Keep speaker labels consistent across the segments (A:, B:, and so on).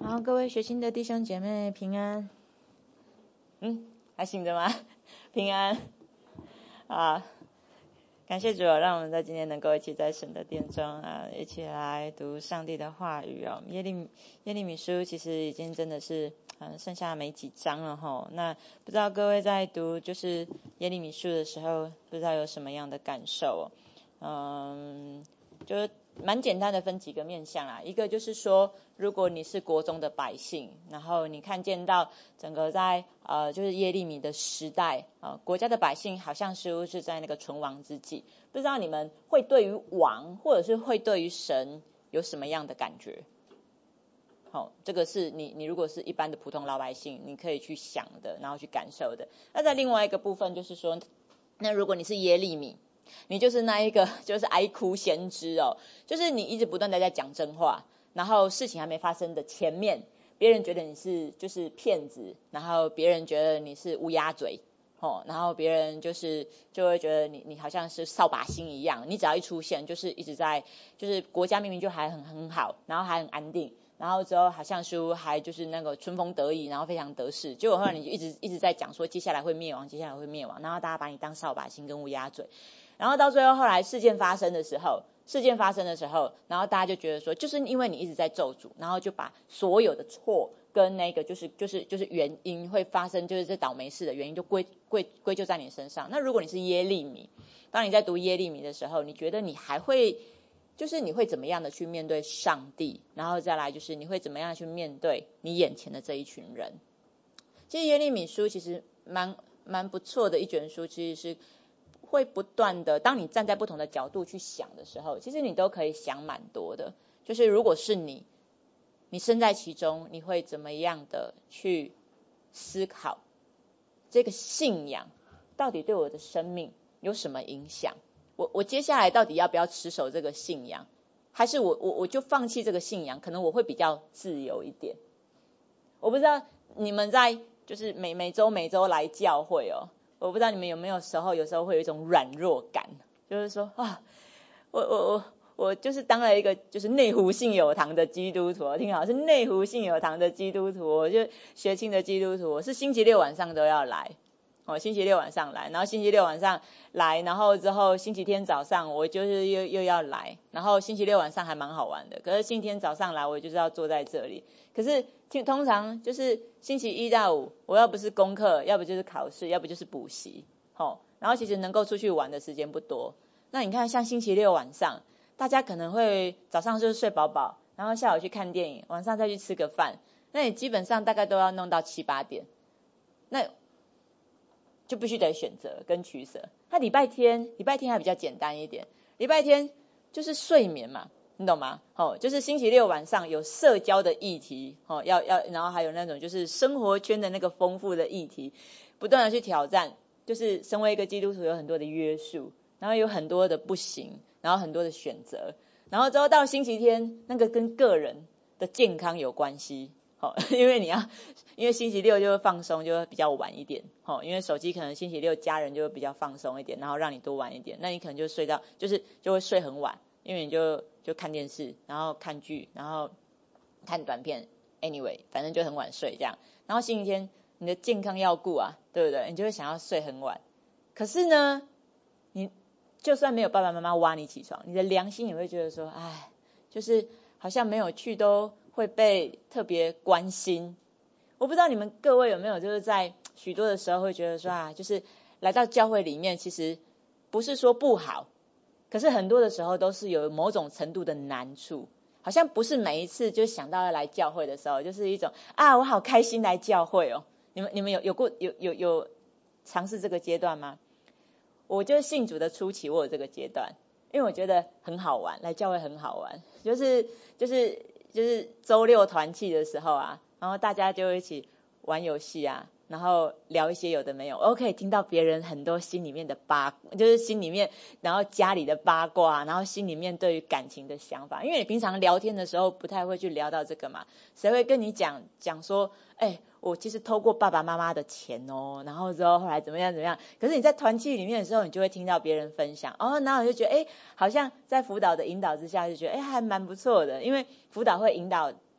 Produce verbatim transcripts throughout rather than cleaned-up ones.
A: 好，各位学心的弟兄姐妹平安。嗯，还醒着吗？平安啊！感谢主，让我们在今天能够一起在神的殿中啊，一起来读上帝的话语哦。耶利耶利米书其实已经真的是嗯剩下没几章了哈。那不知道各位在读就是耶利米书的时候，不知道有什么样的感受哦？嗯，就是蛮简单的分几个面向啦。一个就是说，如果你是国中的百姓，然后你看见到整个在呃就是耶利米的时代啊、呃，国家的百姓好像似乎是在那个存亡之际，不知道你们会对于王或者是会对于神有什么样的感觉？好、哦，这个是你你如果是一般的普通老百姓，你可以去想的，然后去感受的。那在另外一个部分就是说，那如果你是耶利米，你就是那一个就是哀哭先知哦，就是你一直不断的在讲真话，然后事情还没发生的前面，别人觉得你是就是骗子，然后别人觉得你是乌鸦嘴哦，然后别人就是就会觉得你你好像是扫把星一样，你只要一出现就是一直在就是国家明明就还很很好，然后还很安定，然后之后好像说还就是那个春风得意，然后非常得势，结果后来你就一直一直在讲说接下来会灭亡，接下来会灭亡，然后大家把你当扫把星跟乌鸦嘴。然后到最后，后来事件发生的时候，事件发生的时候，然后大家就觉得说，就是因为你一直在咒诅，然后就把所有的错跟那个就是就是就是原因会发生，就是这倒霉事的原因，就归归归咎在你身上。那如果你是耶利米，当你在读耶利米的时候，你觉得你还会就是你会怎么样的去面对上帝？然后再来就是你会怎么样去面对你眼前的这一群人？其实耶利米书其实蛮蛮不错的一卷书，其实是会不断的，当你站在不同的角度去想的时候，其实你都可以想蛮多的。就是如果是你，你身在其中，你会怎么样的去思考这个信仰到底对我的生命有什么影响？我我接下来到底要不要持守这个信仰，还是我我我就放弃这个信仰？可能我会比较自由一点。我不知道你们在就是每每周每周来教会哦。我不知道你们有没有时候，有时候会有一种软弱感，就是说啊，我我我我就是当了一个就是内湖信友堂的基督徒，听好是内湖信友堂的基督徒，我就学青的基督徒，我是星期六晚上都要来，哦，星期六晚上来，然后星期六晚上来，然后之后星期天早上我就是又又要来，然后星期六晚上还蛮好玩的，可是星期天早上来我就是要坐在这里，可是通常就是星期一到五，我要不是功课，要不就是考试，要不就是补习，哦，然后其实能够出去玩的时间不多。那你看，像星期六晚上，大家可能会早上就是睡饱饱，然后下午去看电影，晚上再去吃个饭，那你基本上大概都要弄到七八点，那就必须得选择跟取舍。那礼拜天，礼拜天还比较简单一点，礼拜天就是睡眠嘛。你懂吗？哦，就是星期六晚上有社交的议题，哦，要要，然后还有那种就是生活圈的那个丰富的议题，不断的去挑战。就是身为一个基督徒，有很多的约束，然后有很多的不行，然后很多的选择，然后之后到星期天，那个跟个人的健康有关系，哦，因为你要，因为星期六就会放松，就会比较晚一点，哦，因为手机可能星期六家人就会比较放松一点，然后让你多玩一点，那你可能就睡到，就是就会睡很晚。因为你就就看电视，然后看剧，然后看短片 ，anyway， 反正就很晚睡这样。然后星期天你的健康要顾啊，对不对？你就会想要睡很晚。可是呢，你就算没有爸爸妈妈挖你起床，你的良心也会觉得说，哎，就是好像没有去都会被特别关心。我不知道你们各位有没有就是在许多的时候会觉得说啊，就是来到教会里面，其实不是说不好。可是很多的时候都是有某种程度的难处，好像不是每一次就想到要来教会的时候，就是一种啊，我好开心来教会哦。你们你们有有过有有有尝试这个阶段吗？我就是信主的初期，我有这个阶段，因为我觉得很好玩，来教会很好玩，就是就是就是周六团契的时候啊，然后大家就一起玩游戏啊。然后聊一些有的没有，我可以听到别人很多心里面的八，就是心里面，然后家里的八卦，然后心里面对于感情的想法。因为你平常聊天的时候不太会去聊到这个嘛，谁会跟你讲讲说，哎，我其实偷过爸爸妈妈的钱哦，然后之后后来怎么样怎么样。可是你在团契里面的时候，你就会听到别人分享，哦，然后我就觉得，哎，好像在辅导的引导之下，就觉得，哎，还蛮不错的，因为辅导会引导。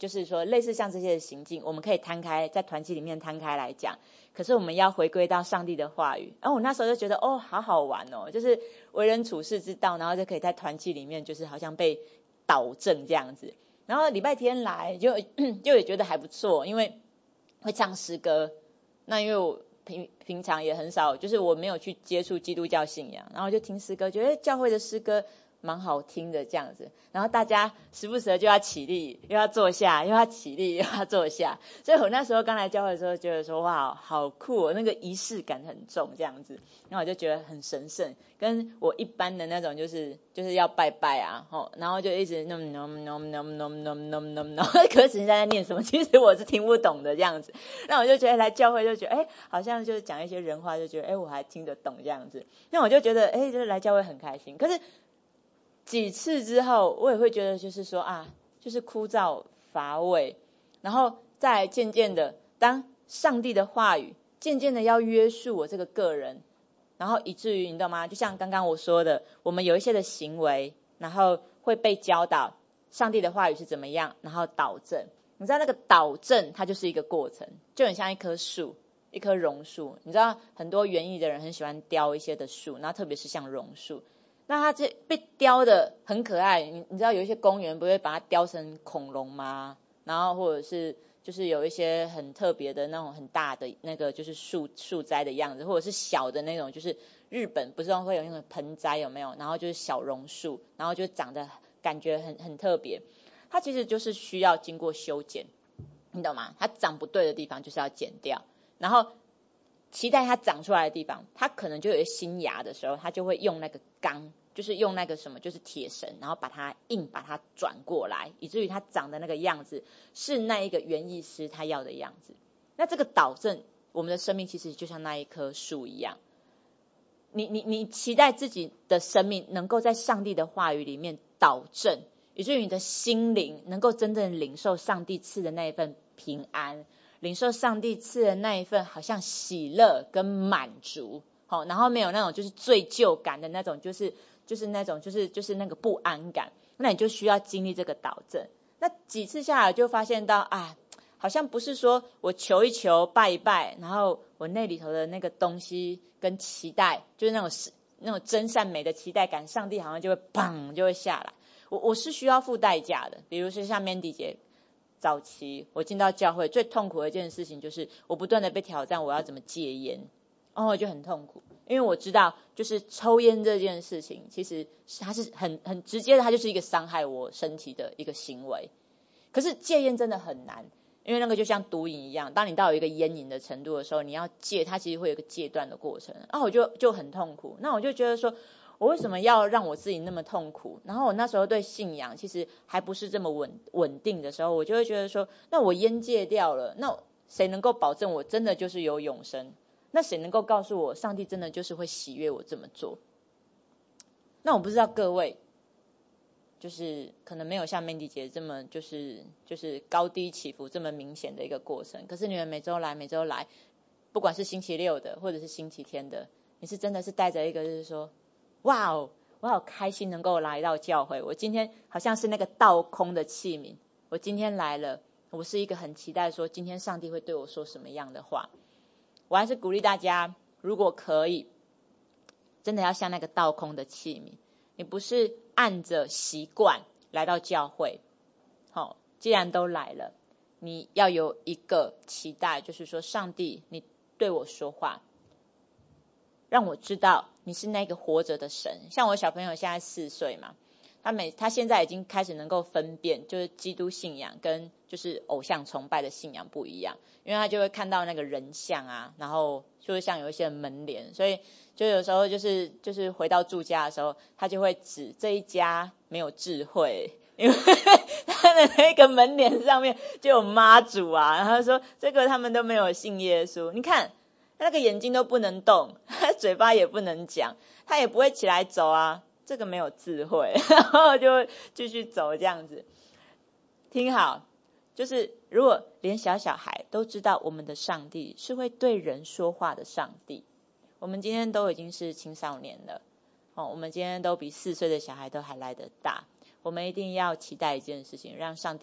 A: 就是说类似像这些的行径，我们可以摊开在团契里面摊开来讲，可是我们要回归到上帝的话语。然后我那时候就觉得哦，好好玩哦，就是为人处事之道，然后就可以在团契里面就是好像被导正这样子。然后礼拜天来就就也觉得还不错，因为会唱诗歌。那因为我平平常也很少，就是我没有去接触基督教信仰，然后就听诗歌，觉得教会的诗歌蛮好听的这样子，然后大家时不时的就要起立，又要坐下，又要起立，又要坐下，所以我那时候刚来教会的时候觉得说哇好酷哦，那个仪式感很重这样子，然后我就觉得很神圣，跟我一般的那种就是就是要拜拜啊，吼，然后就一直 nom nom nom nom nom nom nom nom nom， 可是人家在念什么，其实我是听不懂的这样子，那我就觉得来教会就觉得哎，好像就是讲一些人话，就觉得哎我还听得懂这样子，那我就觉得哎就是来教会很开心，可是几次之后我也会觉得就是说啊就是枯燥乏味，然后再渐渐的当上帝的话语渐渐的要约束我这个个人，然后以至于你知道吗，就像刚刚我说的，我们有一些的行为然后会被教导上帝的话语是怎么样，然后导正，你知道那个导正它就是一个过程，就很像一棵树，一棵榕树，你知道很多园艺的人很喜欢雕一些的树，然后特别是像榕树，那它这被雕的很可爱，你你知道有一些公园不会把它雕成恐龙吗？然后或者是就是有一些很特别的那种很大的那个就是树树栽的样子，或者是小的那种，就是日本不是会有那种盆栽有没有？然后就是小榕树，然后就长得感觉很很特别，它其实就是需要经过修剪，你懂吗？它长不对的地方就是要剪掉，然后期待它长出来的地方，它可能就有新芽的时候，它就会用那个钢，就是用那个什么，就是铁绳，然后把它硬把它转过来，以至于它长的那个样子是那一个园艺师他要的样子。那这个导正我们的生命其实就像那一棵树一样，你你你期待自己的生命能够在上帝的话语里面导正，以至于你的心灵能够真正领受上帝赐的那一份平安，领受上帝赐的那一份好像喜乐跟满足，好，然后没有那种就是罪疚感的那种，就是就是那种就是就是那个不安感，那你就需要经历这个导正。那几次下来就发现到啊，好像不是说我求一求拜一拜，然后我内里头的那个东西跟期待，就是那种那种真善美的期待感，上帝好像就会砰就会下来。我我是需要付代价的，比如说像 Mandy 姐早期我进到教会最痛苦的一件事情就是我不断的被挑战我要怎么戒烟，哦就很痛苦，因为我知道就是抽烟这件事情其实它是很很直接的，它就是一个伤害我身体的一个行为，可是戒烟真的很难，因为那个就像毒瘾一样，当你到有一个烟瘾的程度的时候，你要戒它其实会有一个戒断的过程，那我就就很痛苦，那我就觉得说我为什么要让我自己那么痛苦，然后我那时候对信仰其实还不是这么稳稳定的时候，我就会觉得说那我烟戒掉了，那谁能够保证我真的就是有永生，那谁能够告诉我上帝真的就是会喜悦我这么做？那我不知道各位就是可能没有像 Mandy 姐这么就是就是高低起伏这么明显的一个过程，可是你们每周来每周来，不管是星期六的或者是星期天的，你是真的是带着一个就是说哇哦我好开心能够来到教会，我今天好像是那个倒空的器皿，我今天来了，我是一个很期待说今天上帝会对我说什么样的话。我还是鼓励大家，如果可以真的要像那个倒空的器皿，你不是按着习惯来到教会，好，既然都来了，你要有一个期待，就是说上帝你对我说话，让我知道你是那个活着的神。像我小朋友现在四岁嘛，他每他现在已经开始能够分辨，就是基督信仰跟就是偶像崇拜的信仰不一样，因为他就会看到那个人像啊，然后就是像有一些门帘，所以就有时候就是就是回到住家的时候，他就会指这一家没有智慧，因为他的那个门帘上面就有妈祖啊，然后说这个他们都没有信耶稣，你看他那个眼睛都不能动，他嘴巴也不能讲，他也不会起来走啊，这个没有智慧，然后就继续走这样子。听好，就是如果连小小孩都知道我们的上帝是会对人说话的上帝，我们今天都已经是青少年了，哦，我们今天都比四岁的小孩都还来得大，我们一定要期待一件事情，让上帝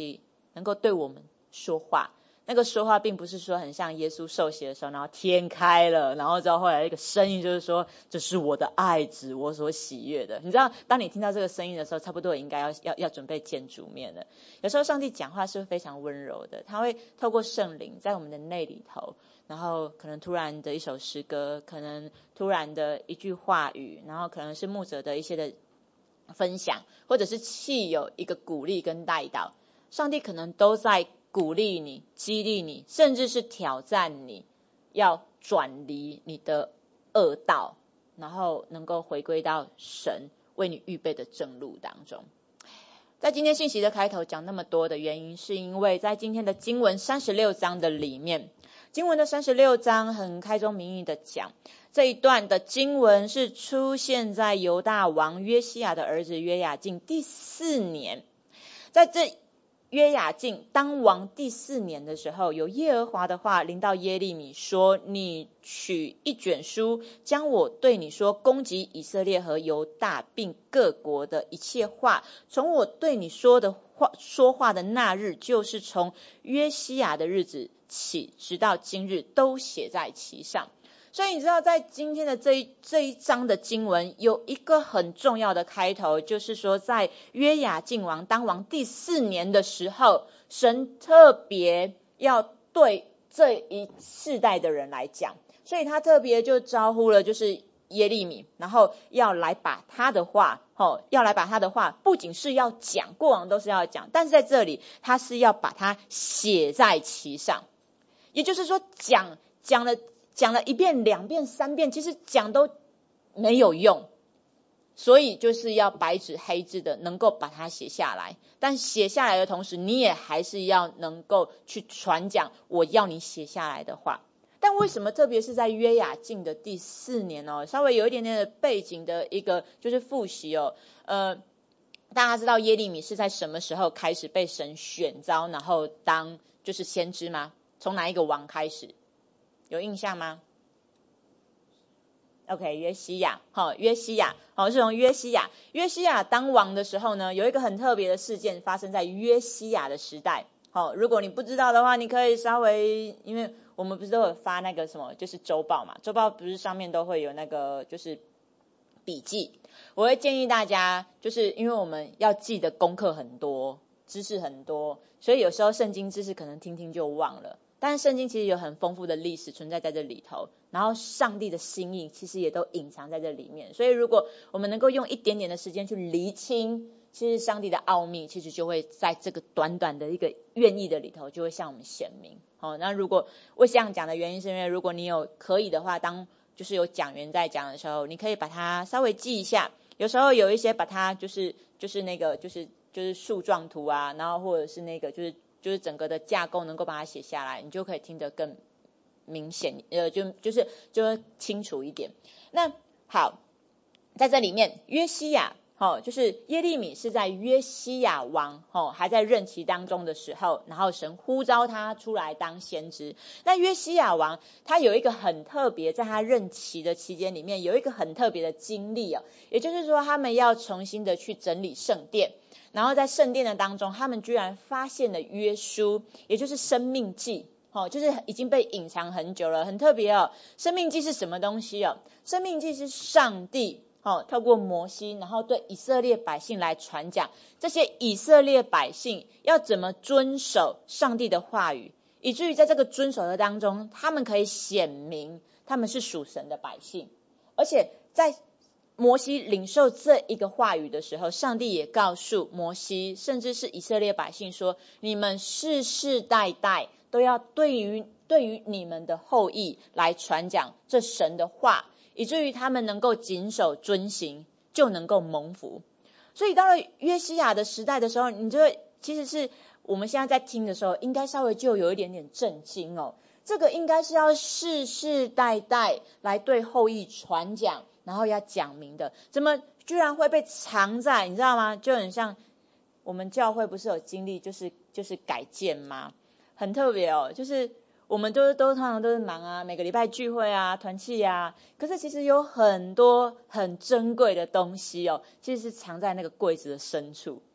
A: 能够对我们说话。那个说话并不是说很像耶稣受洗的时候，然后天开了，然后之后后来一个声音就是说，这是我的爱子，我所喜悦的。你知道当你听到这个声音的时候，差不多应该要要要准备见主面了。有时候上帝讲话是非常温柔的，他会透过圣灵在我们的内里头，然后可能突然的一首诗歌，可能突然的一句话语，然后可能是牧者的一些的分享，或者是气有一个鼓励跟带导，上帝可能都在鼓励你，激励你，甚至是挑战你，要转离你的恶道，然后能够回归到神为你预备的正路当中。在今天信息的开头讲那么多的原因，是因为在今天的经文三十六章的里面，经文的三十六章很开宗明义的讲，这一段的经文是出现在犹大王约西亚的儿子约雅敬第四年。在这约雅敬当王第四年的时候，有耶和华的话临到耶利米说，你取一卷书，将我对你说攻击以色列和犹大并各国的一切话，从我对你说的话说话的那日，就是从约西亚的日子起，直到今日，都写在其上。所以你知道在今天的这一这一章的经文有一个很重要的开头，就是说在约雅敬王当王第四年的时候，神特别要对这一世代的人来讲，所以他特别就招呼了就是耶利米，然后要来把他的话、哦、要来把他的话不仅是要讲，过往都是要讲，但是在这里他是要把它写在其上。也就是说讲讲了讲了一遍两遍三遍，其实讲都没有用，所以就是要白纸黑字的能够把它写下来，但写下来的同时你也还是要能够去传讲我要你写下来的话。但为什么特别是在约雅敬的第四年哦，稍微有一点点的背景的一个就是复习哦，呃，大家知道耶利米是在什么时候开始被神选召然后当就是先知吗？从哪一个王开始？有印象吗？ OK， 约西亚，好，约西亚，好，是从约西亚，约西亚当王的时候呢，有一个很特别的事件发生在约西亚的时代。好，如果你不知道的话，你可以稍微，因为我们不是都有发那个什么，就是周报嘛，周报不是上面都会有那个就是笔记，我会建议大家，就是因为我们要记的功课很多，知识很多，所以有时候圣经知识可能听听就忘了。但是圣经其实有很丰富的历史存在在这里头，然后上帝的心意其实也都隐藏在这里面，所以如果我们能够用一点点的时间去厘清，其实上帝的奥秘其实就会在这个短短的一个愿意的里头就会向我们显明。好，那如果我这样讲的原因是因为如果你有可以的话，当就是有讲员在讲的时候，你可以把它稍微记一下，有时候有一些把它就是就是那个就是就是树状图啊，然后或者是那个就是就是整个的架构能够把它写下来，你就可以听得更明显，呃，就就是就会清楚一点。那好，在这里面约西亚，哦，就是耶利米是在约西亚王哦还在任期当中的时候，然后神呼召他出来当先知。那约西亚王他有一个很特别，在他任期的期间里面有一个很特别的经历哦，也就是说他们要重新的去整理圣殿。然后在圣殿的当中，他们居然发现了约书，也就是生命记，哦，就是已经被隐藏很久了，很特别哦。生命记是什么东西哦？生命记是上帝哦，透过摩西，然后对以色列百姓来传讲，这些以色列百姓要怎么遵守上帝的话语，以至于在这个遵守的当中，他们可以显明他们是属神的百姓，而且在摩西领受这一个话语的时候，上帝也告诉摩西，甚至是以色列百姓说，你们世世代代都要对于对于你们的后裔来传讲这神的话，以至于他们能够谨守遵行，就能够蒙福。所以到了约西亚的时代的时候，你就会其实是我们现在在听的时候，应该稍微就有一点点震惊哦。这个应该是要世世代代来对后裔传讲，然后要讲明的，怎么居然会被藏在，你知道吗？就很像我们教会不是有经历就是就是改建吗？很特别哦，就是我们都都通常都是忙啊，每个礼拜聚会啊，团契啊，可是其实有很多很珍贵的东西哦，其实是藏在那个柜子的深处。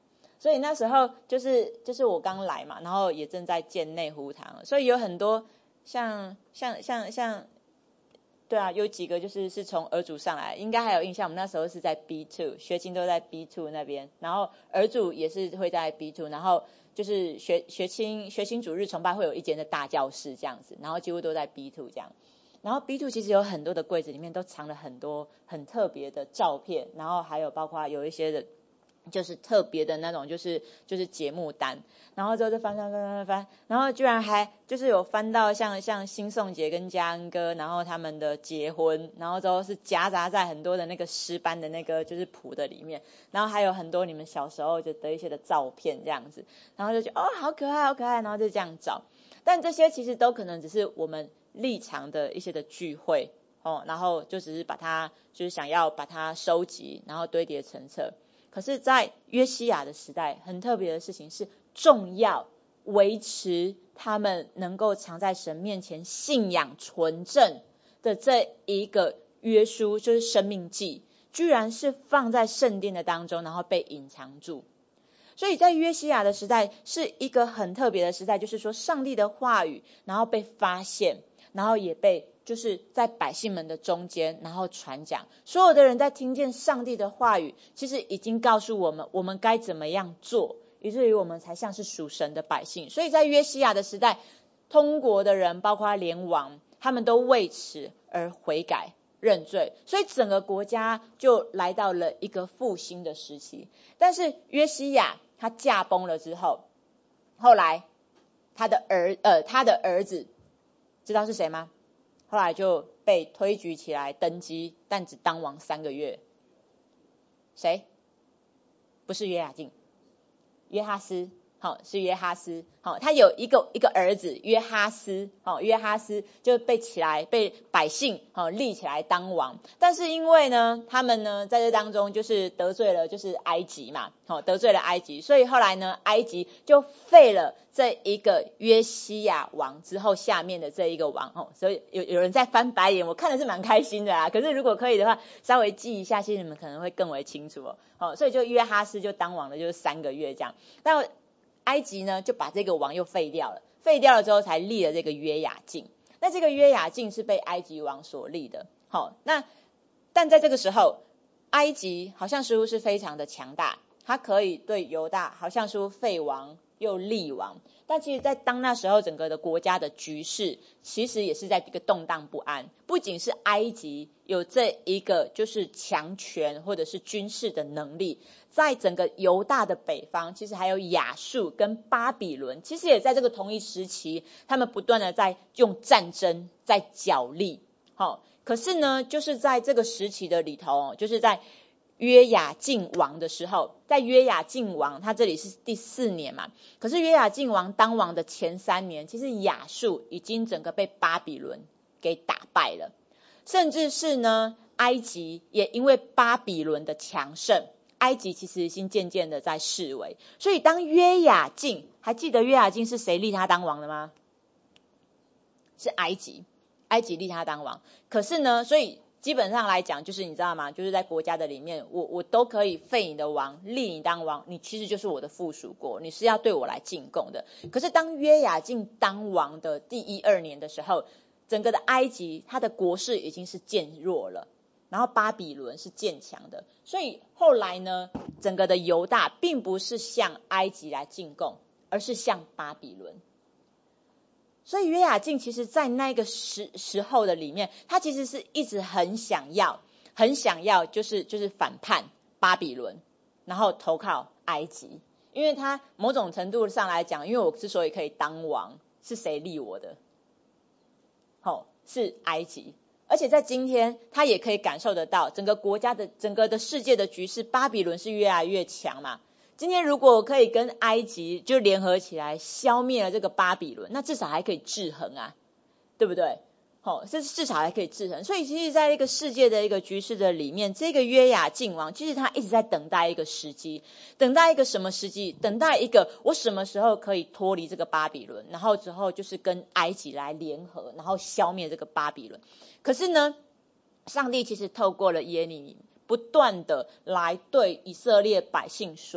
A: 所以那时候就是就是我刚来嘛，然后也正在建内湖堂，所以有很多像像像像，对啊，有几个就是是从儿组上来，应该还有印象，我们那时候是在 B 二， 学青都在 B 二 那边，然后儿组也是会在 B 二， 然后就是学学青学青主日崇拜会有一间的大教室这样子，然后几乎都在 B 二 这样。然后 B 二 其实有很多的柜子里面都藏了很多很特别的照片，然后还有包括有一些的就是特别的那种就是就是节目单，然后之后就翻翻翻翻翻，然后居然还就是有翻到像像新颂杰跟嘉恩哥，然后他们的结婚，然后之后是夹杂在很多的那个诗班的那个就是谱的里面，然后还有很多你们小时候就的一些的照片这样子，然后就觉得哦好可爱好可爱，然后就这样找，但这些其实都可能只是我们立场的一些的聚会哦，然后就只是把它就是想要把它收集，然后堆叠成册。可是在约西亚的时代，很特别的事情是重要维持他们能够藏在神面前信仰纯正的这一个约书，就是生命记，居然是放在圣殿的当中，然后被隐藏住。所以在约西亚的时代是一个很特别的时代，就是说上帝的话语然后被发现，然后也被就是在百姓们的中间然后传讲，所有的人在听见上帝的话语，其实已经告诉我们我们该怎么样做，以至于我们才像是属神的百姓。所以在约西亚的时代，通国的人包括连王，他们都为此而悔改认罪，所以整个国家就来到了一个复兴的时期。但是约西亚他驾崩了之后，后来他的儿呃他的儿子知道是谁吗？后来就被推举起来登基，但只当王三个月。谁？不是约雅敬，约哈斯。好，是约哈斯。好，他有一个一个儿子约哈斯。好，约哈斯就被起来被百姓好立起来当王，但是因为呢，他们呢在这当中就是得罪了就是埃及嘛，好得罪了埃及，所以后来呢，埃及就废了这一个约西亚王之后下面的这一个王。哦，所以有有人在翻白眼，我看的是蛮开心的啦。可是如果可以的话，稍微记一下，其实你们可能会更为清楚哦。好，所以就约哈斯就当王了，就是三个月这样。但埃及呢就把这个王又废掉了，废掉了之后才立了这个约雅敬。那这个约雅敬是被埃及王所立的。好，那但在这个时候，埃及好像似乎是非常的强大，他可以对犹大好像说废王又立王，但其实在当那时候整个的国家的局势其实也是在一个动荡不安，不仅是埃及有这一个就是强权或者是军事的能力，在整个犹大的北方其实还有亚述跟巴比伦，其实也在这个同一时期，他们不断的在用战争在角力。好，可是呢就是在这个时期的里头，就是在约雅敬王的时候，在约雅敬王他这里是第四年嘛，可是约雅敬王当王的前三年，其实亚述已经整个被巴比伦给打败了，甚至是呢埃及也因为巴比伦的强盛，埃及其实已经渐渐的在式微。所以当约雅敬，还记得约雅敬是谁立他当王的吗？是埃及，埃及立他当王。可是呢，所以基本上来讲，就是你知道吗？就是在国家的里面，我我都可以废你的王，立你当王，你其实就是我的附属国，你是要对我来进贡的。可是当约雅敬当王的第一二年的时候，整个的埃及他的国势已经是渐弱了，然后巴比伦是渐强的，所以后来呢，整个的犹大并不是向埃及来进贡，而是向巴比伦。所以约雅敬其实在那个时时候的里面，他其实是一直很想要很想要就是就是反叛巴比伦，然后投靠埃及。因为他某种程度上来讲，因为我之所以可以当王，是谁立我的？哦，是埃及。而且在今天他也可以感受得到整个国家的整个的世界的局势，巴比伦是越来越强嘛。今天如果我可以跟埃及就联合起来消灭了这个巴比伦，那至少还可以制衡啊，对不对？哦，这至少还可以制衡。所以其实在一个世界的一个局势的里面，这个约雅敬王其实他一直在等待一个时机，等待一个什么时机？等待一个我什么时候可以脱离这个巴比伦，然后之后就是跟埃及来联合，然后消灭这个巴比伦。可是呢，上帝其实透过了耶利米不断的来对以色列百姓说，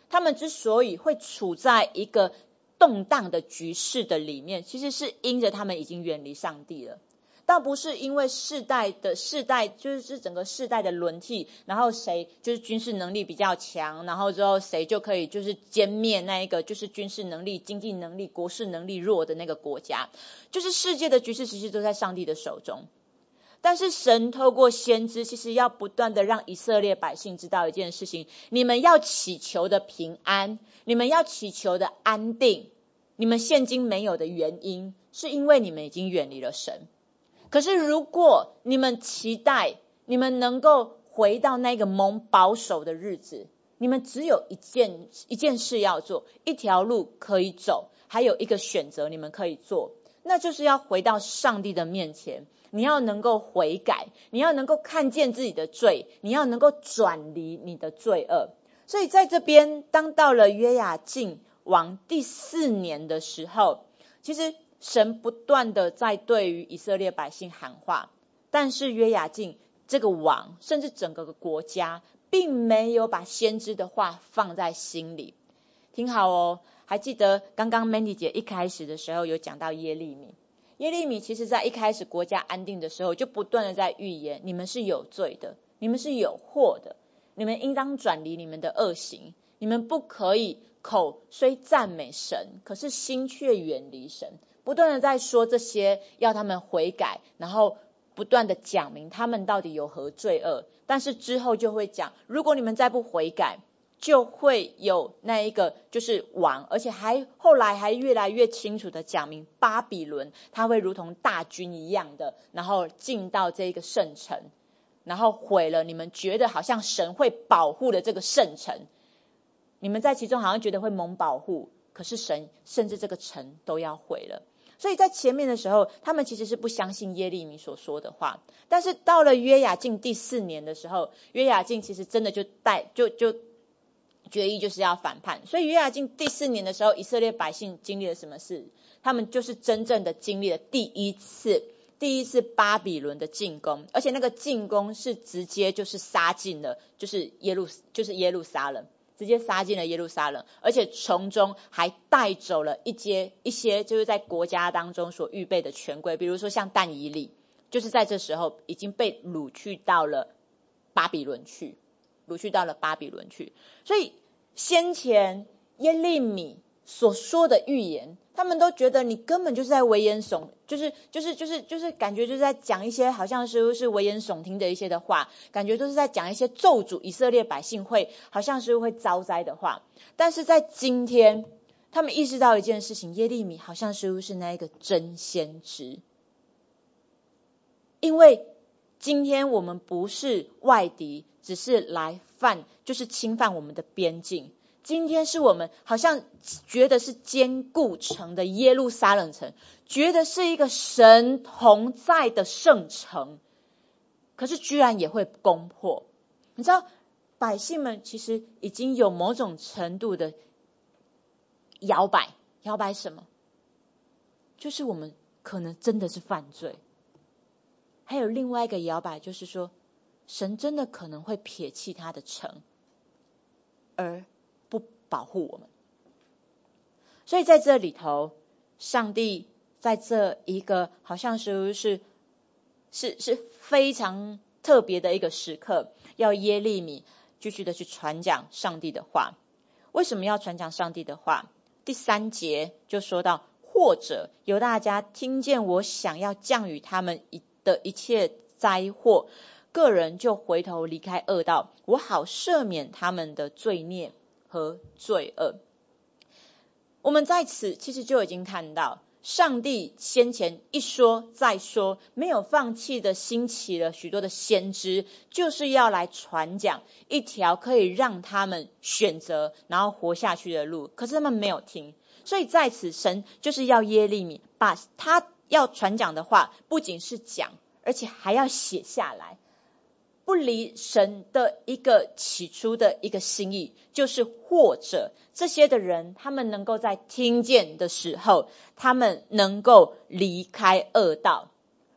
A: 他们之所以会处在一个动荡的局势的里面，其实是因着他们已经远离上帝了，倒不是因为世代的世代就是整个世代的轮替，然后谁就是军事能力比较强，然后之后谁就可以就是歼灭那一个就是军事能力、经济能力、国势能力弱的那个国家，就是世界的局势其实都在上帝的手中。但是神透过先知，其实要不断的让以色列百姓知道一件事情，你们要祈求的平安，你们要祈求的安定，你们现今没有的原因，是因为你们已经远离了神。可是如果你们期待你们能够回到那个蒙保守的日子，你们只有一件一件事要做，一条路可以走，还有一个选择你们可以做，那就是要回到上帝的面前，你要能够悔改，你要能够看见自己的罪，你要能够转离你的罪恶。所以在这边，当到了约雅敬王第四年的时候，其实神不断的在对于以色列百姓喊话，但是约雅敬这个王，甚至整个国家，并没有把先知的话放在心里。听好哦，还记得刚刚 Mandy 姐一开始的时候有讲到耶利米，耶利米其实在一开始国家安定的时候，就不断的在预言，你们是有罪的，你们是有祸的，你们应当转离你们的恶行，你们不可以口虽赞美神，可是心却远离神，不断的在说这些，要他们悔改，然后不断的讲明他们到底有何罪恶。但是之后就会讲，如果你们再不悔改，就会有那一个就是王，而且还后来还越来越清楚的讲明，巴比伦他会如同大军一样的，然后进到这个圣城，然后毁了你们觉得好像神会保护的这个圣城，你们在其中好像觉得会蒙保护，可是神甚至这个城都要毁了。所以在前面的时候，他们其实是不相信耶利米所说的话，但是到了约雅敬第四年的时候，约雅敬其实真的就带就就决议就是要反叛。所以约雅敬第四年的时候，以色列百姓经历了什么事？他们就是真正的经历了第一次第一次巴比伦的进攻，而且那个进攻是直接就是杀进了就是耶路就是耶路撒冷，直接杀进了耶路撒冷，而且从中还带走了一些一些就是在国家当中所预备的权贵，比如说像但以理，就是在这时候已经被掳去到了巴比伦去，掳去到了巴比伦去。所以先前耶利米所说的预言，他们都觉得你根本就是在危言耸，就是就是就是就是感觉就是在讲一些好像是是危言耸听的一些的话，感觉都是在讲一些咒诅以色列百姓会好像是会遭灾的话。但是在今天，他们意识到一件事情，耶利米好像似乎是那一个真先知，因为今天我们不是外敌，只是来犯就是侵犯我们的边境。今天是我们好像觉得是坚固城的耶路撒冷城，觉得是一个神同在的圣城，可是居然也会攻破。你知道百姓们其实已经有某种程度的摇摆，摇摆什么？就是我们可能真的是犯罪。还有另外一个摇摆，就是说神真的可能会撇弃他的城，而不保护我们。所以在这里头，上帝在这一个好像是是是是非常特别的一个时刻，要耶利米继续的去传讲上帝的话。为什么要传讲上帝的话？第三节就说到，或者犹大家听见我想要降与他们的一切灾祸，个人就回头离开恶道，我好赦免他们的罪孽和罪恶。我们在此其实就已经看到，上帝先前一说再说，没有放弃的兴起了许多的先知，就是要来传讲一条可以让他们选择然后活下去的路，可是他们没有听。所以在此神就是要耶利米把他要传讲的话不仅是讲，而且还要写下来，不离神的一个起初的一个心意，就是或者这些的人他们能够在听见的时候，他们能够离开恶道，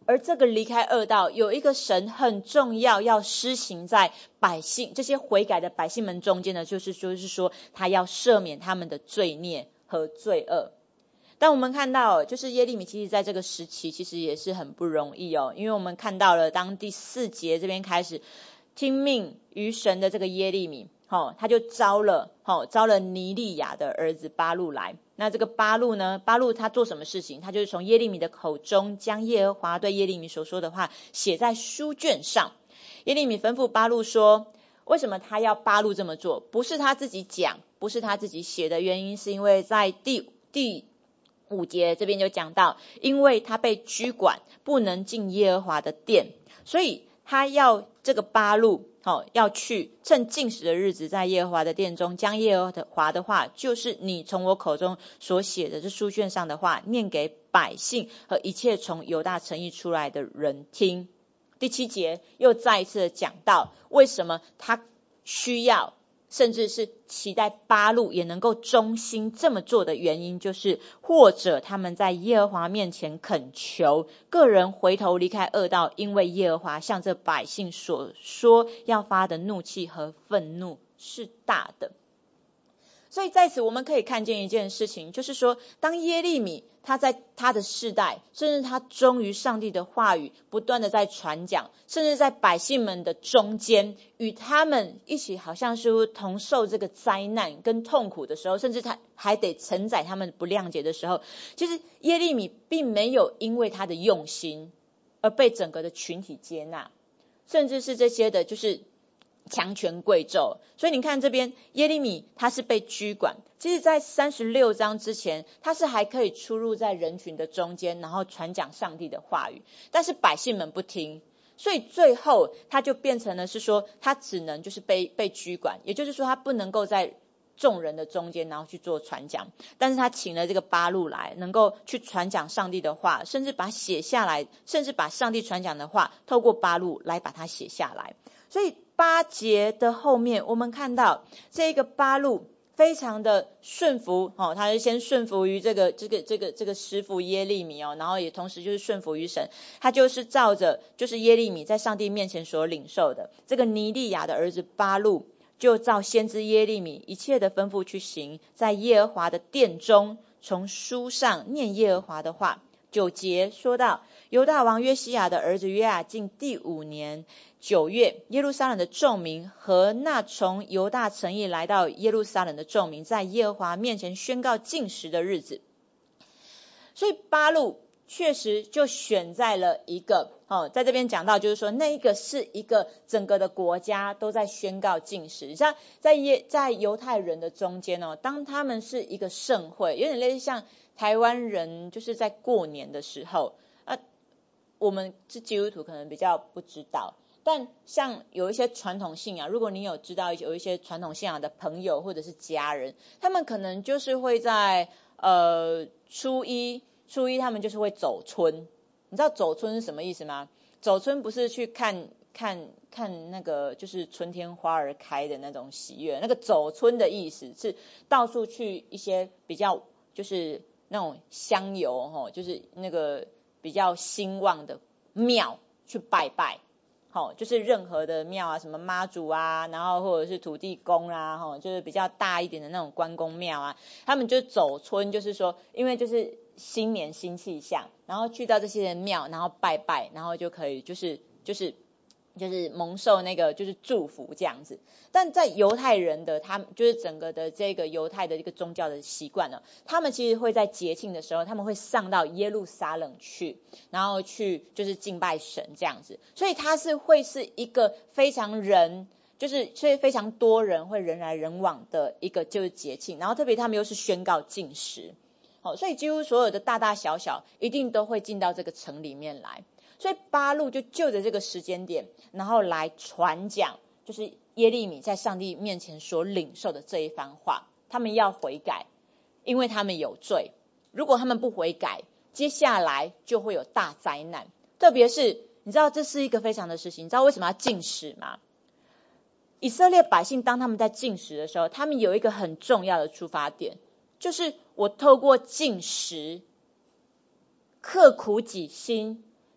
A: 而这个离开恶道，有一个神很重要要施行在百姓这些悔改的百姓们中间呢，就是就是说他要赦免他们的罪孽和罪恶。但我们看到就是耶利米其实在这个时期其实也是很不容易哦，因为我们看到了当第四节这边开始听命于神的这个耶利米，哦，他就招了哦招了尼利亚的儿子巴录来。那这个巴录呢，巴录他做什么事情？他就是从耶利米的口中将耶和华对耶利米所说的话写在书卷上。耶利米吩咐巴录说，为什么他要巴录这么做？不是他自己讲，不是他自己写的原因，是因为在第第五节这边就讲到，因为他被拘管，不能进耶和华的殿，所以他要这个巴录哦，要去趁禁食的日子，在耶和华的殿中将耶和华的话，就是你从我口中所写的这书卷上的话，念给百姓和一切从犹大城邑出来的人听。第七节又再一次的讲到，为什么他需要甚至是期待巴录也能够忠心这么做的原因，就是或者他们在耶和华面前恳求个人回头离开恶道，因为耶和华向这百姓所说要发的怒气和愤怒是大的。所以在此我们可以看见一件事情，就是说当耶利米他在他的世代，甚至他忠于上帝的话语，不断的在传讲，甚至在百姓们的中间与他们一起好像是同受这个灾难跟痛苦的时候，甚至他还得承载他们不谅解的时候，其实耶利米并没有因为他的用心而被整个的群体接纳，甚至是这些的就是强权贵胄。所以你看这边耶利米他是被拘管，其实在三十六章之前他是还可以出入在人群的中间，然后传讲上帝的话语，但是百姓们不听，所以最后他就变成了是说他只能就是被被拘管，也就是说他不能够在众人的中间然后去做传讲，但是他请了这个巴录来能够去传讲上帝的话，甚至把它写下来，甚至把上帝传讲的话透过巴录来把它写下来。所以八节的后面我们看到这个巴录非常的顺服哦，他是先顺服于这个这个这个这个师傅耶利米哦，然后也同时就是顺服于神，他就是照着就是耶利米在上帝面前所领受的，这个尼利亚的儿子巴录就照先知耶利米一切的吩咐去行，在耶和华的殿中从书上念耶和华的话。九节说到犹大王约西亚的儿子约雅敬第五年九月，耶路撒冷的众民和那从犹大城邑来到耶路撒冷的众民，在耶和华面前宣告禁食的日子。所以巴录确实就选在了一个哦，在这边讲到就是说那一个是一个整个的国家都在宣告禁食，像在耶在犹太人的中间哦，当他们是一个盛会，有点类似像台湾人就是在过年的时候啊，我们是基督徒可能比较不知道，但像有一些传统信仰，如果你有知道有一些传统信仰的朋友或者是家人，他们可能就是会在呃初一初一他们就是会走春。你知道走春是什么意思吗？走春不是去看看看那个就是春天花儿开的那种喜悦，那个走春的意思是到处去一些比较就是那种香油齁，就是那个比较兴旺的庙去拜拜。好，就是任何的庙啊，什么妈祖啊，然后或者是土地公啊，齁，就是比较大一点的那种关公庙啊，他们就走春，就是说因为就是新年新气象，然后去到这些人庙，然后拜拜，然后就可以就是就是就是蒙受那个就是祝福这样子。但在犹太人的他们就是整个的这个犹太的一个宗教的习惯呢，他们其实会在节庆的时候，他们会上到耶路撒冷去，然后去就是敬拜神这样子，所以它是会是一个非常人就是所以非常多人会人来人往的一个就是节庆，然后特别他们又是宣告禁食。好，所以几乎所有的大大小小一定都会进到这个城里面来，所以巴录就就着这个时间点，然后来传讲，就是耶利米在上帝面前所领受的这一番话，他们要悔改，因为他们有罪，如果他们不悔改，接下来就会有大灾难。特别是你知道这是一个非常的事情，你知道为什么要禁食吗？以色列百姓当他们在禁食的时候，他们有一个很重要的出发点，就是我透过禁食刻苦己心，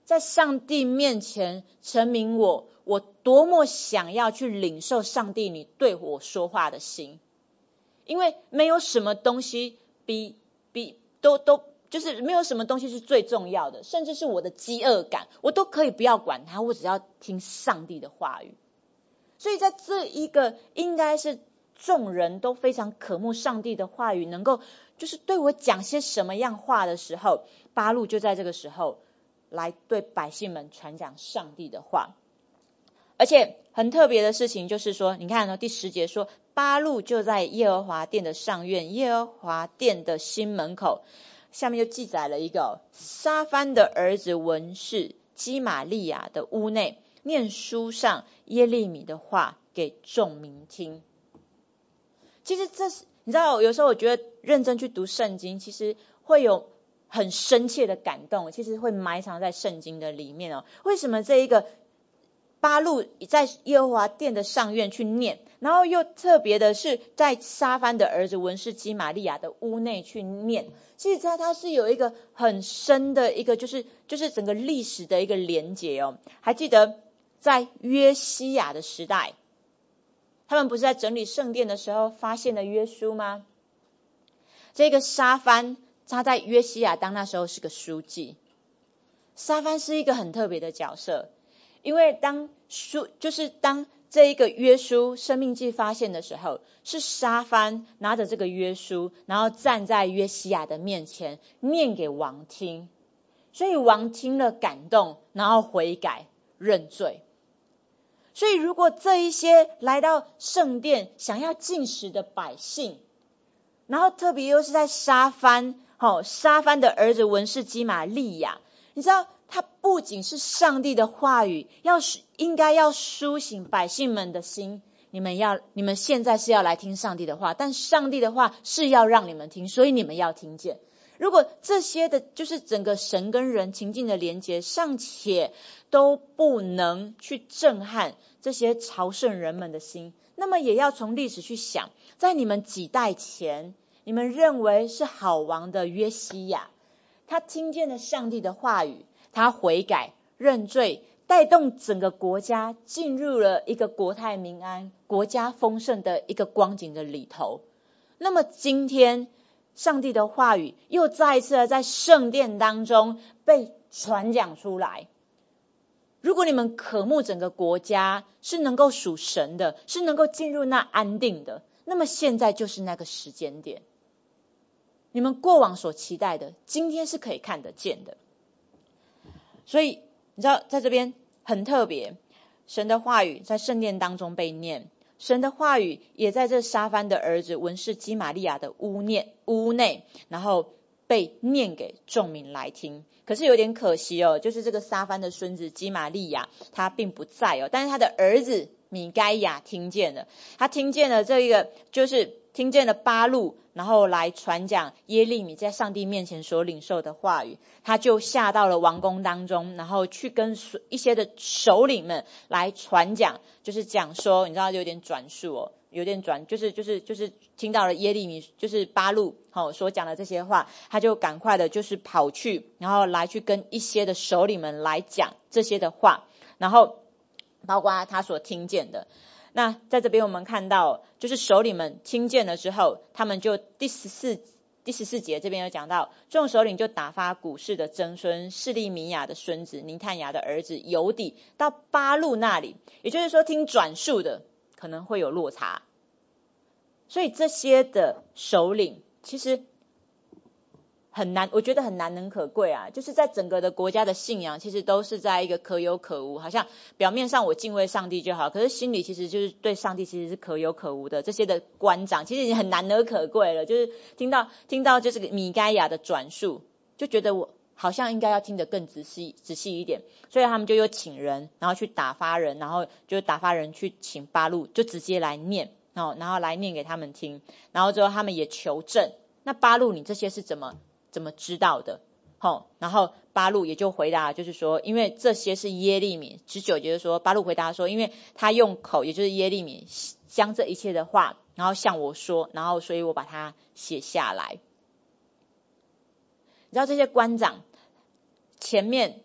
A: 在上帝面前陈明我，我多么想要去领受上帝你对我说话的心。因为没有什么东西比比都都就是没有什么东西是最重要的，甚至是我的饥饿感，我都可以不要管它，我只要听上帝的话语。所以在这一个应该是众人都非常渴慕上帝的话语，能够就是对我讲些什么样话的时候，巴录就在这个时候来对百姓们传讲上帝的话。而且很特别的事情就是说，你看、哦、第十节说，巴录就在耶和华殿的上院，耶和华殿的新门口，下面就记载了一个、哦、沙番的儿子文士基玛利亚的屋内，念书上耶利米的话给众民听。其实这是你知道，有时候我觉得认真去读圣经，其实会有很深切的感动，其实会埋藏在圣经的里面哦。为什么这一个巴录在耶和华殿的上院去念，然后又特别的是在沙番的儿子文士基玛利亚的屋内去念？其实它它是有一个很深的一个就是就是整个历史的一个连结哦。还记得在约西亚的时代，他们不是在整理圣殿的时候发现了约书吗？这个沙番他在约西亚当那时候是个书记。沙番是一个很特别的角色，因为当书就是当这一个约书生命记发现的时候，是沙番拿着这个约书，然后站在约西亚的面前念给王听，所以王听了感动，然后悔改认罪。所以如果这一些来到圣殿想要进食的百姓，然后特别又是在沙番、哦、沙番的儿子文士基玛利亚，你知道他不仅是上帝的话语，要应该要苏醒百姓们的心，你们要你们现在是要来听上帝的话，但上帝的话是要让你们听，所以你们要听见。如果这些的就是整个神跟人情境的连结尚且都不能去震撼这些朝圣人们的心，那么也要从历史去想，在你们几代前，你们认为是好王的约西亚，他听见了上帝的话语，他悔改认罪，带动整个国家进入了一个国泰民安、国家丰盛的一个光景的里头。那么今天上帝的话语又再一次的在圣殿当中被传讲出来。如果你们渴慕整个国家是能够属神的，是能够进入那安定的，那么现在就是那个时间点。你们过往所期待的，今天是可以看得见的。所以你知道在这边很特别，神的话语在圣殿当中被念，神的话语也在这沙番的儿子文士基玛利亚的屋念屋内，然后被念给众民来听。可是有点可惜哦，就是这个沙番的孙子基玛利亚他并不在哦，但是他的儿子米该亚听见了，他听见了这个就是听见了巴录，然后来传讲耶利米在上帝面前所领受的话语，他就下到了王宫当中，然后去跟一些的首领们来传讲，就是讲说，你知道有点转述哦，有点转，就是就是就是听到了耶利米就是巴录、哦、所讲的这些话，他就赶快的就是跑去，然后来去跟一些的首领们来讲这些的话，然后包括他所听见的。那在这边我们看到，就是首领们听见了之后，他们就第十四第十四节这边有讲到，众首领就打发古示的曾孙示利米亚的孙子尼探雅的儿子犹底到巴录那里，也就是说听转述的可能会有落差。所以这些的首领其实很难，我觉得很难能可贵啊，就是在整个的国家的信仰其实都是在一个可有可无，好像表面上我敬畏上帝就好，可是心里其实就是对上帝其实是可有可无的。这些的官长其实已经很难能可贵了，就是听到听到就是米该亚的转述，就觉得我好像应该要听得更仔细仔细一点，所以他们就又请人，然后去打发人，然后就打发人去请巴录，就直接来念，然后然后来念给他们听，然后之后他们也求证，那巴录你这些是怎么怎么知道的？好，然后巴录也就回答，就是说，因为这些是耶利米，十九节就是说，巴录回答说，因为他用口，也就是耶利米将这一切的话，然后向我说，然后所以我把它写下来。你知道这些官长前面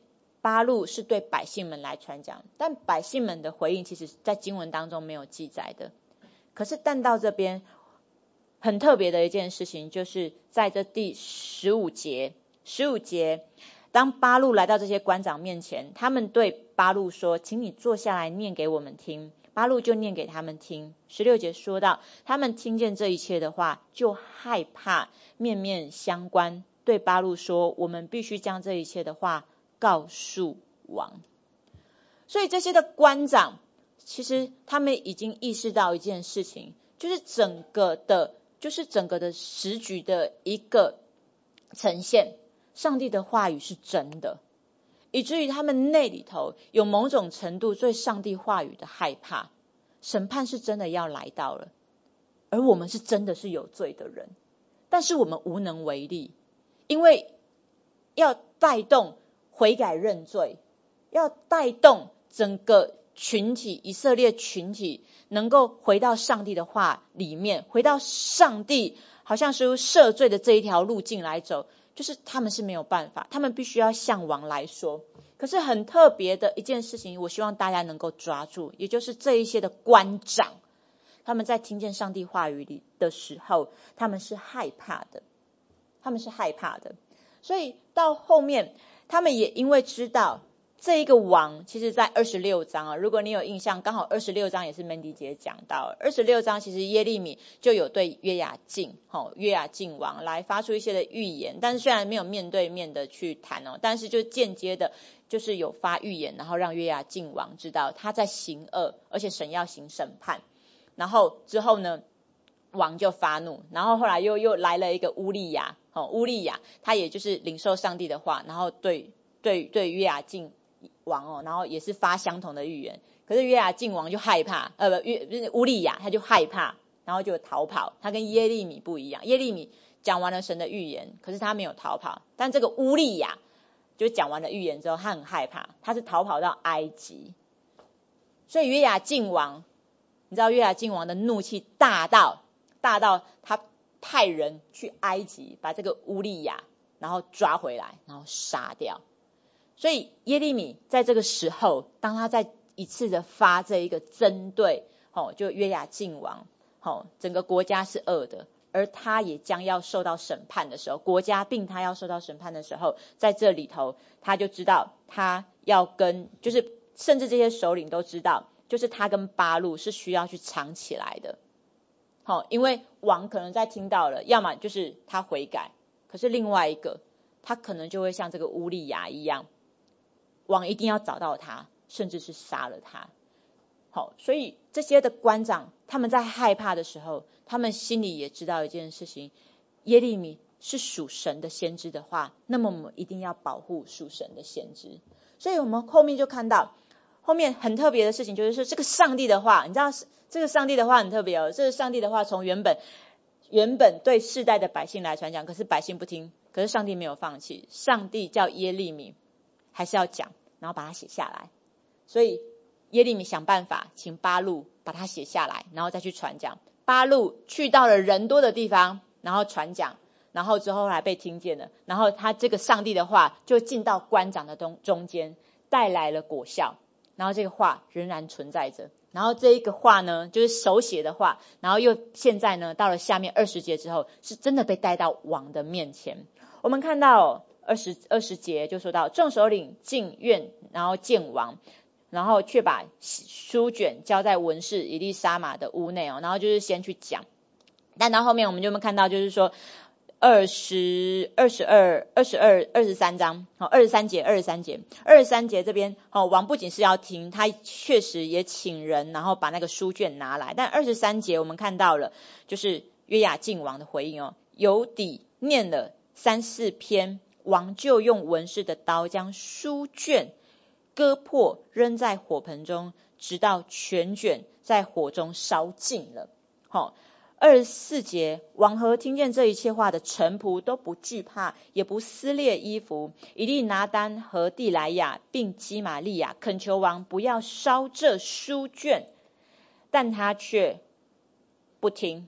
A: 巴录是对百姓们来传讲，但百姓们的回应其实在经文当中没有记载的。可是但到这边很特别的一件事情，就是在这第十五节十五节当巴录来到这些官长面前，他们对巴录说，请你坐下来念给我们听。巴录就念给他们听。十六节说到，他们听见这一切的话就害怕，面面相关，对巴录说，我们必须将这一切的话告诉王。所以这些的官长其实他们已经意识到一件事情，就是整个的就是整个的时局的一个呈现，上帝的话语是真的，以至于他们内里头有某种程度对上帝话语的害怕。审判是真的要来到了，而我们是真的是有罪的人，但是我们无能为力，因为要带动悔改认罪，要带动整个群体以色列群体能够回到上帝的话里面，回到上帝好像是赦罪的这一条路径来走，就是他们是没有办法，他们必须要向王来说。可是很特别的一件事情，我希望大家能够抓住，也就是这一些的官长，他们在听见上帝话语里的时候，他们是害怕的，他们是害怕的。所以到后面他们也因为知道这一个王，其实在二十六章啊，如果你有印象，刚好二十六章也是 Mandy 姐讲到，二十六章其实耶利米就有对约雅敬、哦、约雅敬王来发出一些的预言，但是虽然没有面对面的去谈哦，但是就间接的就是有发预言，然后让约雅敬王知道他在行恶，而且神要行审判。然后之后呢，王就发怒，然后后来又又来了一个乌利亚、哦、乌利亚他也就是领受上帝的话，然后对对对约雅敬王哦，然后也是发相同的预言，可是约雅敬王就害怕，呃不约乌利亚他就害怕，然后就逃跑。他跟耶利米不一样，耶利米讲完了神的预言，可是他没有逃跑，但这个乌利亚就讲完了预言之后，他很害怕，他是逃跑到埃及。所以约雅敬王，你知道约雅敬王的怒气大到大到他派人去埃及把这个乌利亚然后抓回来，然后杀掉。所以耶利米在这个时候，当他在一次的发这一个针对、哦、就约雅敬王、哦、整个国家是恶的，而他也将要受到审判的时候，国家并他要受到审判的时候，在这里头他就知道他要跟就是甚至这些首领都知道，就是他跟巴录是需要去藏起来的、哦、因为王可能在听到了，要么就是他悔改，可是另外一个他可能就会像这个乌利亚一样，王一定要找到他，甚至是杀了他。好，所以这些的官长他们在害怕的时候，他们心里也知道一件事情，耶利米是属神的先知的话，那么我们一定要保护属神的先知。所以我们后面就看到后面很特别的事情，就是说这个上帝的话，你知道这个上帝的话很特别哦，这个上帝的话从原本原本对世代的百姓来传讲，可是百姓不听，可是上帝没有放弃，上帝叫耶利米还是要讲，然后把它写下来。所以耶利米想办法请巴录把它写下来，然后再去传讲。巴录去到了人多的地方，然后传讲，然后之后还被听见了，然后他这个上帝的话就进到官长的中中间，带来了果效，然后这个话仍然存在着。然后这一个话呢，就是手写的话，然后又现在呢到了下面二十节之后，是真的被带到王的面前。我们看到二十二十节就说到，众首领进院，然后见王，然后却把书卷交在文士以利沙玛的屋内哦，然后就是先去讲。但到后面我们就会看到，就是说二十二十二二十二二十三章好二十三节二十三节二十三节这边哦，王不仅是要听，他确实也请人然后把那个书卷拿来。但二十三节我们看到了，就是约雅敬王的回应哦，有底念了三四篇，王就用文士的刀将书卷割破，扔在火盆中，直到全卷在火中烧尽了。好，二十四节，王和听见这一切话的臣仆都不惧怕，也不撕裂衣服。以利拿单和地莱亚并基玛利亚恳求王不要烧这书卷，但他却不听。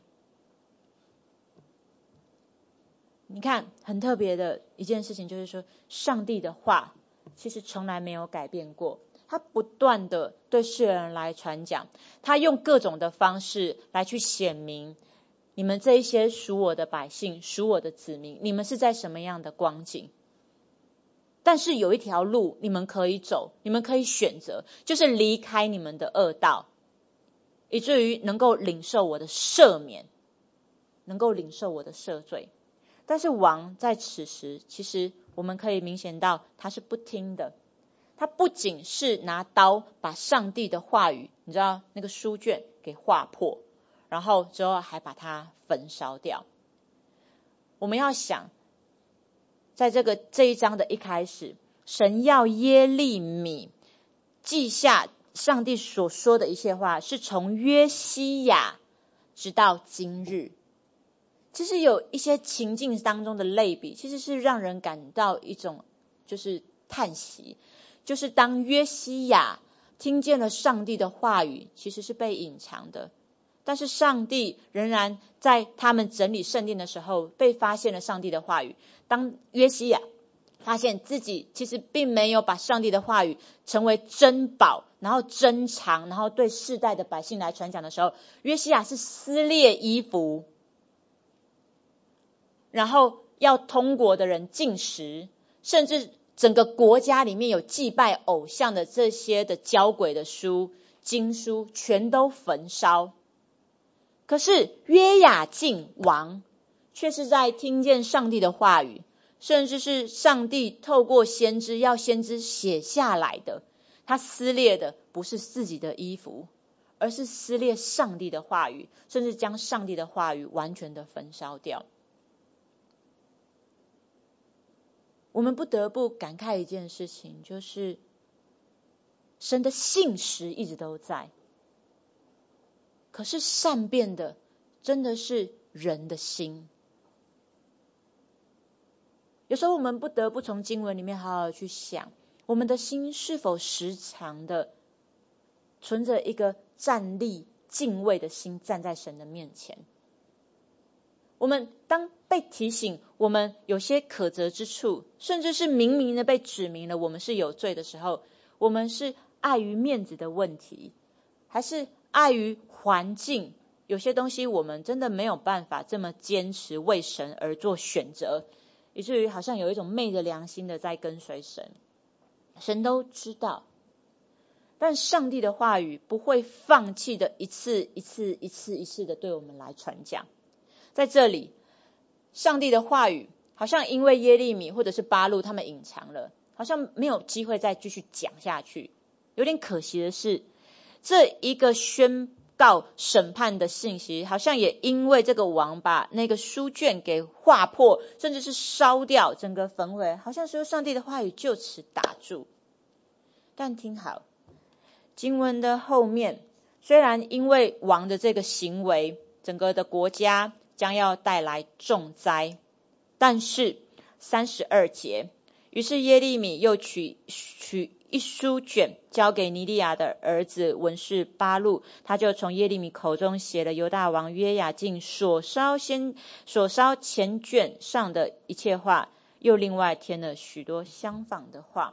A: 你看很特别的一件事情，就是说上帝的话其实从来没有改变过，他不断的对世人来传讲，他用各种的方式来去显明，你们这一些属我的百姓，属我的子民，你们是在什么样的光景。但是有一条路你们可以走，你们可以选择，就是离开你们的恶道，以至于能够领受我的赦免，能够领受我的赦罪。但是王在此时，其实我们可以明显到他是不听的，他不仅是拿刀把上帝的话语，你知道那个书卷给划破，然后之后还把它焚烧掉。我们要想，在这个这一章的一开始，神要耶利米记下上帝所说的一切话，是从约西亚直到今日。其实有一些情境当中的类比，其实是让人感到一种就是叹息，就是当约西亚听见了上帝的话语，其实是被隐藏的，但是上帝仍然在他们整理圣殿的时候被发现了上帝的话语。当约西亚发现自己其实并没有把上帝的话语成为珍宝，然后珍藏，然后对世代的百姓来传讲的时候，约西亚是撕裂衣服，然后要通国的人禁食，甚至整个国家里面有祭拜偶像的这些的交鬼的书经书全都焚烧。可是约雅敬王却是在听见上帝的话语，甚至是上帝透过先知要先知写下来的，他撕裂的不是自己的衣服，而是撕裂上帝的话语，甚至将上帝的话语完全的焚烧掉。我们不得不感慨一件事情，就是神的信实一直都在，可是善变的真的是人的心。有时候我们不得不从经文里面好好去想，我们的心是否时常的存着一个站立敬畏的心站在神的面前。我们当被提醒我们有些可责之处，甚至是明明的被指明了我们是有罪的时候，我们是碍于面子的问题，还是碍于环境，有些东西我们真的没有办法这么坚持为神而做选择，以至于好像有一种昧着良心的在跟随神。神都知道，但上帝的话语不会放弃的一次一次一次一次的对我们来传讲。在这里，上帝的话语好像因为耶利米或者是巴录他们隐藏了，好像没有机会再继续讲下去。有点可惜的是，这一个宣告审判的信息，好像也因为这个王把那个书卷给划破，甚至是烧掉，整个焚毁，好像说上帝的话语就此打住。但听好，经文的后面，虽然因为王的这个行为，整个的国家将要带来重灾，但是三十二节，于是耶利米又取取一书卷交给尼利亚的儿子文士巴录，他就从耶利米口中写了犹大王约雅敬所烧先所烧前卷上的一切话，又另外添了许多相仿的话。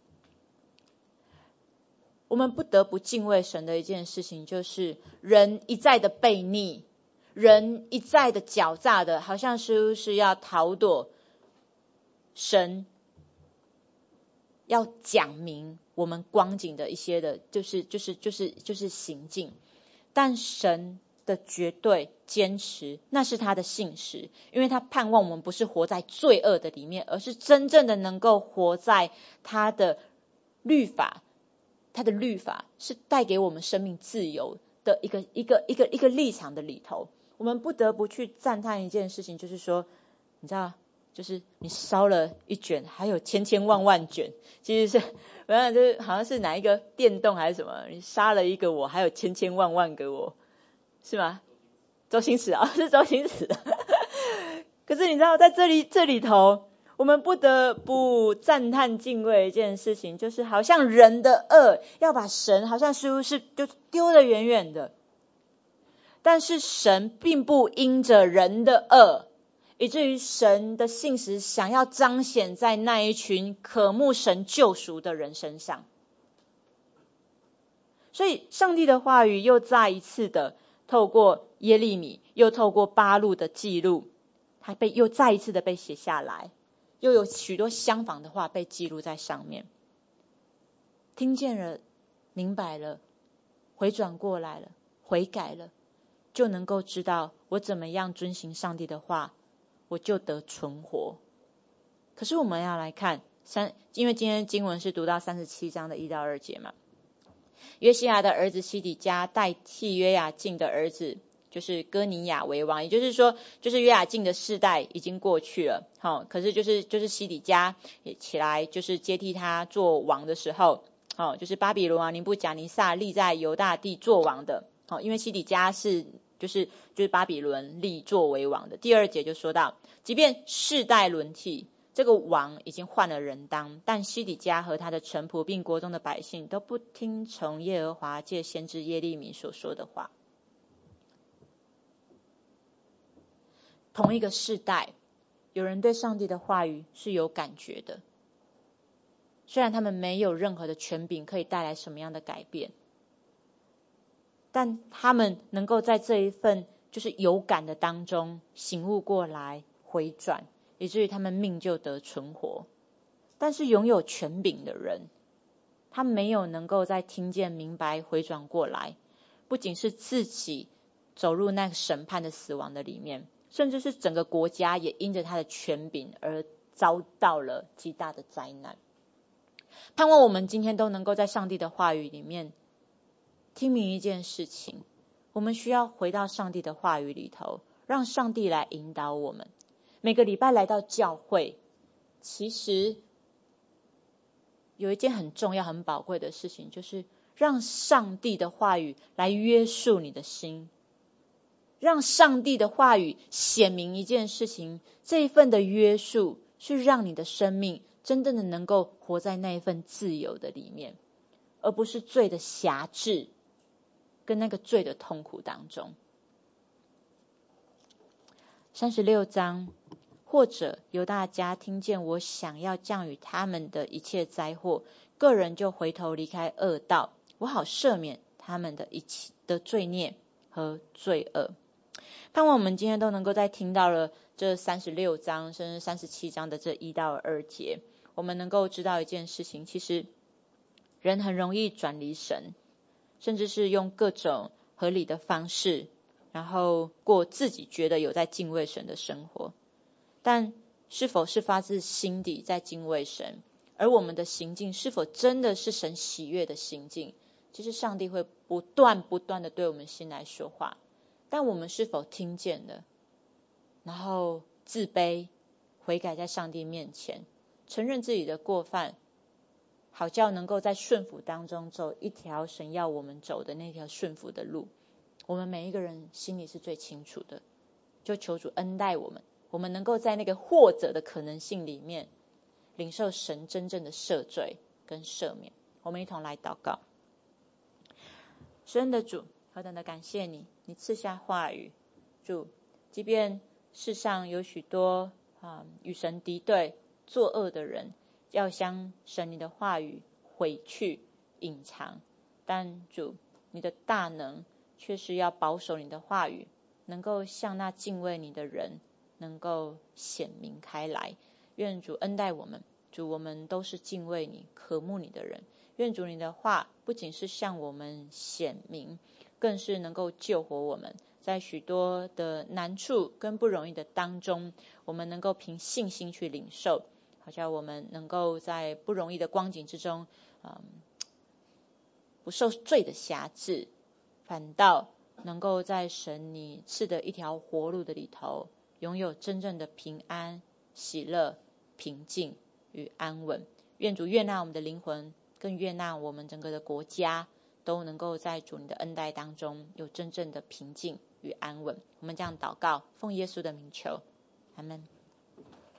A: 我们不得不敬畏神的一件事情，就是人一再的悖逆，人一再的狡诈的，好像是是要逃躲神要讲明我们光景的一些的，就是就是就是就是行径。但神的绝对坚持，那是他的信实，因为他盼望我们不是活在罪恶的里面，而是真正的能够活在他的律法，他的律法是带给我们生命自由的一个一个一个一个立场的里头。我们不得不去赞叹一件事情，就是说，你知道，就是你烧了一卷，还有千千万万卷，其实是，原来就是好像是哪一个电动还是什么，你杀了一个我，还有千千万万个我，是吗？周星驰啊，是周星驰的。可是你知道，在这里这里头，我们不得不赞叹敬畏一件事情，就是好像人的恶要把神好像似乎是就丢得远远的，但是神并不因着人的恶， 以至于神的信实想要彰显在那一群渴慕神救赎的人身上。所以上帝的话语又再一次的透过耶利米，又透过巴录的记录，它被又再一次的被写下来，又有许多相仿的话被记录在上面。听见了，明白了，回转过来了，悔改了，就能够知道我怎么样遵行上帝的话，我就得存活。可是我们要来看三，因为今天经文是读到三十七章的一到二节嘛。约西亚的儿子西底家代替约雅敬的儿子就是哥尼雅为王，也就是说，就是约雅敬的世代已经过去了，好、哦，可是就是就是西底家也起来，就是接替他做王的时候，好、哦，就是巴比伦王尼布甲尼撒立在犹大地做王的，好、哦，因为西底家是就是就是巴比伦立作为王的。第二节就说到，即便世代轮替，这个王已经换了人当，但西底家和他的臣仆并国中的百姓都不听从耶和华借先知耶利米所说的话。同一个世代，有人对上帝的话语是有感觉的，虽然他们没有任何的权柄可以带来什么样的改变，但他们能够在这一份就是有感的当中醒悟过来，回转，以至于他们命就得存活。但是拥有权柄的人，他没有能够在听见明白回转过来，不仅是自己走入那个审判的死亡的里面，甚至是整个国家也因着他的权柄而遭到了极大的灾难。盼望我们今天都能够在上帝的话语里面听明一件事情，我们需要回到上帝的话语里头，让上帝来引导我们。每个礼拜来到教会，其实有一件很重要很宝贵的事情，就是让上帝的话语来约束你的心，让上帝的话语显明一件事情，这一份的约束是让你的生命真正的能够活在那一份自由的里面，而不是罪的辖制跟那个罪的痛苦当中。三十六章，或者犹大家听见我想要降与他们的一切灾祸，个人就回头离开恶道，我好赦免他们的一切的罪孽和罪恶。盼望我们今天都能够在听到了这三十六章甚至三十七章的这一到二节，我们能够知道一件事情，其实人很容易转离神，甚至是用各种合理的方式，然后过自己觉得有在敬畏神的生活。但是否是发自心底在敬畏神，而我们的行径是否真的是神喜悦的行径，其实上帝会不断不断的对我们心来说话。但我们是否听见了，然后自卑悔改在上帝面前，承认自己的过犯，好叫能够在顺服当中走一条神要我们走的那条顺服的路。我们每一个人心里是最清楚的，就求主恩待我们，我们能够在那个或者的可能性里面领受神真正的赦罪跟赦免。我们一同来祷告。施恩的主，何等的感谢你，你赐下话语。主，即便世上有许多啊与神敌对作恶的人，要将神你的话语毁去隐藏，但主，你的大能却是要保守你的话语，能够向那敬畏你的人能够显明开来。愿主恩待我们，主，我们都是敬畏你渴慕你的人。愿主你的话不仅是向我们显明，更是能够救活我们，在许多的难处跟不容易的当中，我们能够凭信心去领受，好像我们能够在不容易的光景之中，嗯，不受罪的辖制，反倒能够在神你赐的一条活路的里头，拥有真正的平安、喜乐、平静与安稳。愿主悦纳我们的灵魂，更悦纳我们整个的国家，都能够在主你的恩待当中有真正的平静与安稳。我们这样祷告，奉耶稣的名求，阿们。